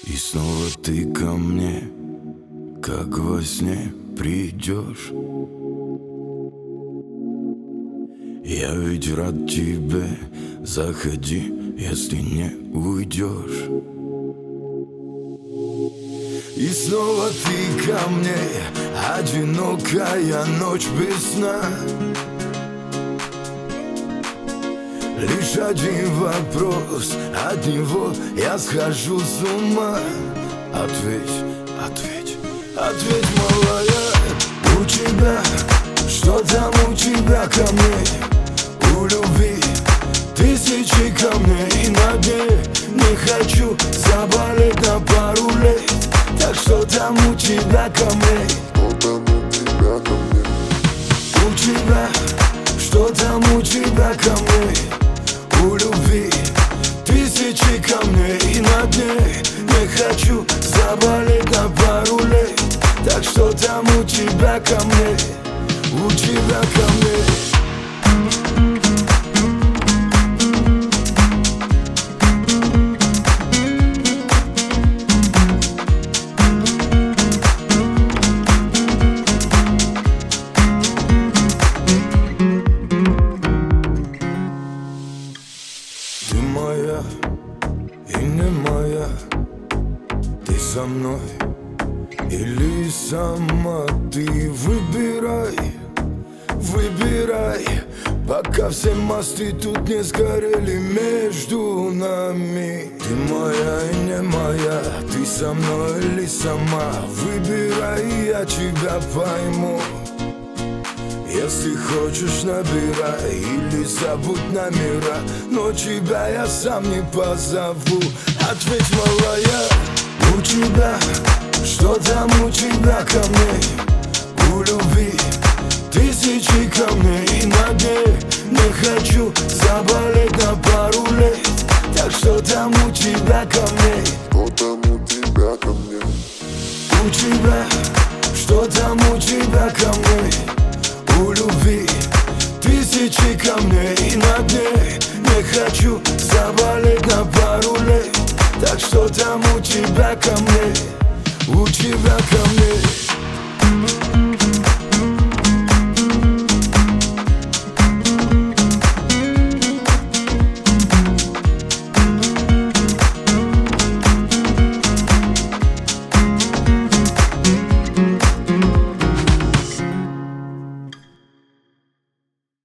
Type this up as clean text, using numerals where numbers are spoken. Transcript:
И снова ты ко мне, как во сне придешь. Я ведь рад тебе, заходи, если не уйдешь. И снова ты ко мне, одинокая ночь без сна. Лишь один вопрос, от него я схожу с ума. Ответь, ответь, ответь, малая. У тебя, что там у тебя ко мне? У любви тысячи камней на дне. Не хочу заболеть на пару лет. Так что там у тебя ко мне? У тебя, что там у тебя ко мне? У любви тысячи камней на дне. Не хочу заболеть на пару лет. Так что там у тебя ко мне? У тебя ко мне? Ты моя и не моя, ты со мной или сама. Ты выбирай, выбирай, пока все мосты тут не сгорели между нами. Ты моя и не моя, ты со мной или сама. Выбирай, я тебя пойму. Если хочешь, набирай или забудь номера, но тебя я сам не позову. Ответь, малая, у тебя, что там у тебя ко мне? У любви тысячи камней на дне. Не хочу заболеть на пару лет. Так что там у тебя ко мне? Что там у тебя ко мне? У тебя, что там у тебя ко мне? У любви тысячи камней на дне. Не хочу заболеть на пару лет. Так что там у тебя ко мне? У тебя ко мне?